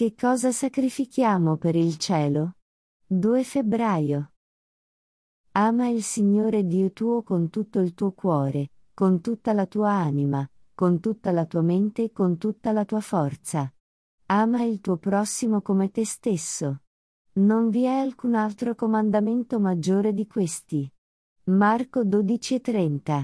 Che cosa sacrifichiamo per il cielo? 2 febbraio. Ama il Signore Dio tuo con tutto il tuo cuore, con tutta la tua anima, con tutta la tua mente e con tutta la tua forza. Ama il tuo prossimo come te stesso. Non vi è alcun altro comandamento maggiore di questi. Marco 12:30.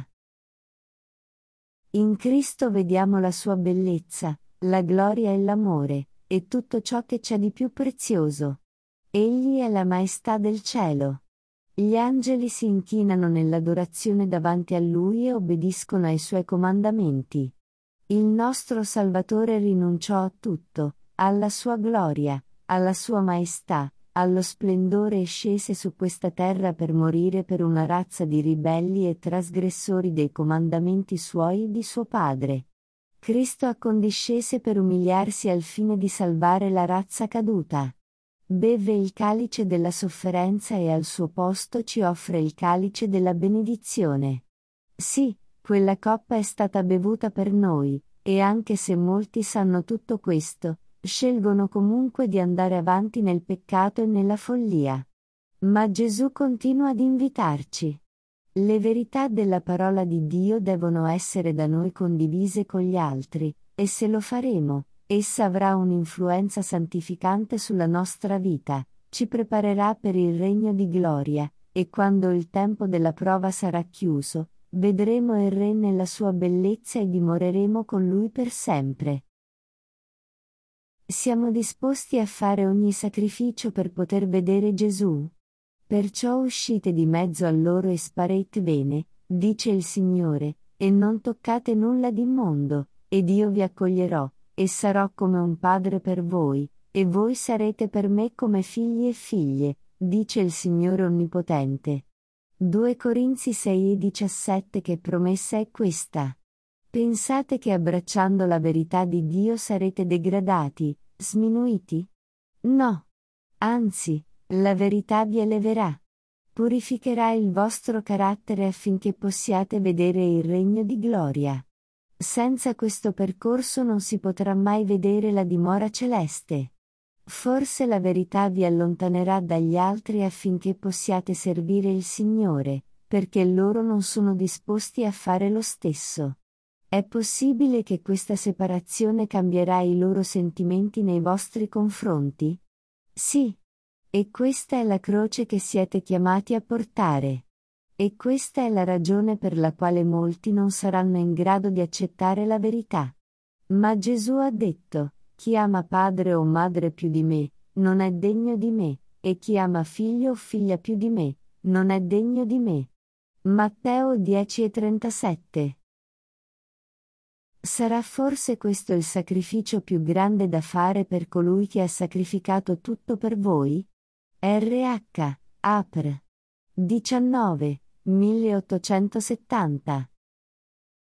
In Cristo vediamo la sua bellezza, la gloria e l'amore, e tutto ciò che c'è di più prezioso. Egli è la maestà del cielo. Gli angeli si inchinano nell'adorazione davanti a Lui e obbediscono ai Suoi comandamenti. Il nostro Salvatore rinunciò a tutto, alla Sua gloria, alla Sua maestà, allo splendore e scese su questa terra per morire per una razza di ribelli e trasgressori dei comandamenti Suoi e di Suo Padre. Cristo accondiscese per umiliarsi al fine di salvare la razza caduta. Beve il calice della sofferenza e al suo posto ci offre il calice della benedizione. Sì, quella coppa è stata bevuta per noi, e anche se molti sanno tutto questo, scelgono comunque di andare avanti nel peccato e nella follia. Ma Gesù continua ad invitarci. Le verità della parola di Dio devono essere da noi condivise con gli altri, e se lo faremo, essa avrà un'influenza santificante sulla nostra vita, ci preparerà per il regno di gloria, e quando il tempo della prova sarà chiuso, vedremo il Re nella sua bellezza e dimoreremo con Lui per sempre. Siamo disposti a fare ogni sacrificio per poter vedere Gesù? Perciò uscite di mezzo a loro e sparete bene, dice il Signore, e non toccate nulla d'immondo, ed io vi accoglierò, e sarò come un padre per voi, e voi sarete per me come figli e figlie, dice il Signore Onnipotente. 2 Corinzi 6:17. Che promessa è questa? Pensate che abbracciando la verità di Dio sarete degradati, sminuiti? No. Anzi, la verità vi eleverà. Purificherà il vostro carattere affinché possiate vedere il regno di gloria. Senza questo percorso non si potrà mai vedere la dimora celeste. Forse la verità vi allontanerà dagli altri affinché possiate servire il Signore, perché loro non sono disposti a fare lo stesso. È possibile che questa separazione cambierà i loro sentimenti nei vostri confronti? Sì. E questa è la croce che siete chiamati a portare. E questa è la ragione per la quale molti non saranno in grado di accettare la verità. Ma Gesù ha detto: chi ama padre o madre più di me, non è degno di me, e chi ama figlio o figlia più di me, non è degno di me. Matteo 10:37. Sarà forse questo il sacrificio più grande da fare per colui che ha sacrificato tutto per voi? RH, Apr. 19, 1870